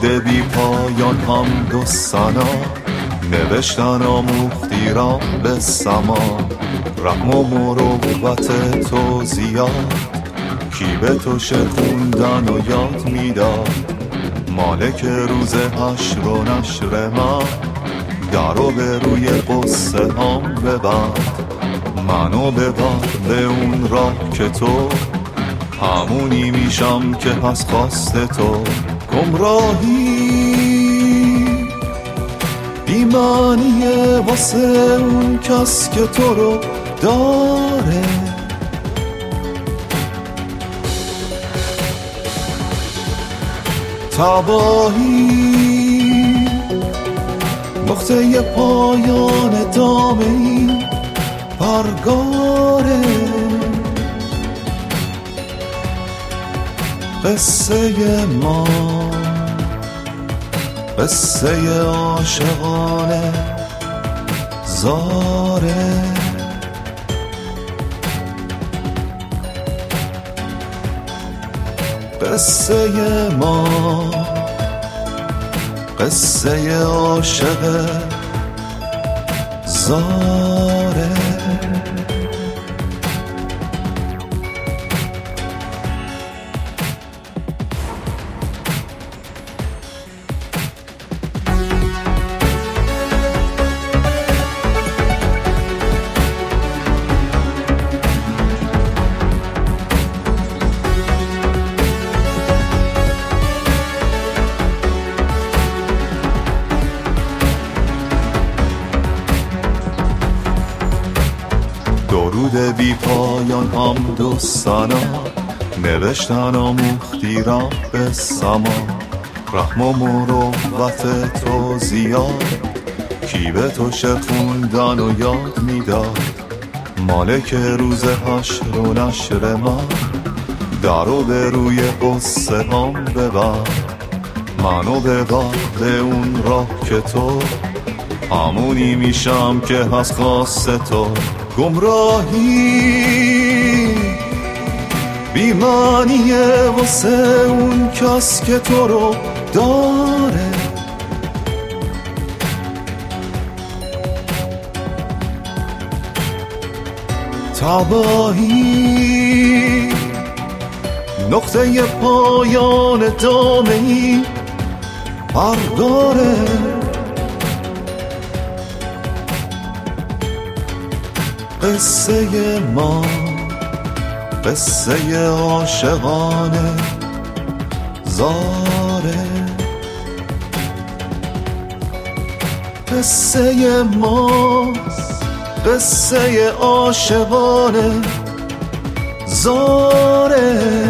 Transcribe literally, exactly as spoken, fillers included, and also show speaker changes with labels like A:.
A: بی پایان حمد و ثنا، نوشتن آموختی را به سما. رحم و مروت تو زیاد، کی به تو شعر خوندن و یاد میداد. مالک روز حشر و نشر من، درو به روی قصه هم ببند. منو ببر به اون راه که تو همونی میشم که هست خواست تو. گمراهی بیمانیه واسه اون کس که تو رو داره. تباهی نقطه پایان دامه ای برگاره. قصه ما قصه عاشقانه زاره. قصه ما قصه عاشق زاره. درود بی پایان حمد و ثنا، نوشتن آموختی را به سما. رحم و مروت تو زیاد، کی به تو شعر خوندن و یاد میداد. مالک روز حشر و نشر من، درو به روی قصه هم ببر. منو ببر به اون راه که تو همونی میشم که هست خواست تو. گمراهی بیمانیه واسه اون کس که تو رو داره. تباهی نقطه پایان دامه ای برگاره. قصه ما قصه عاشقانه زاره. قصه ماست قصه عاشقانه زاره.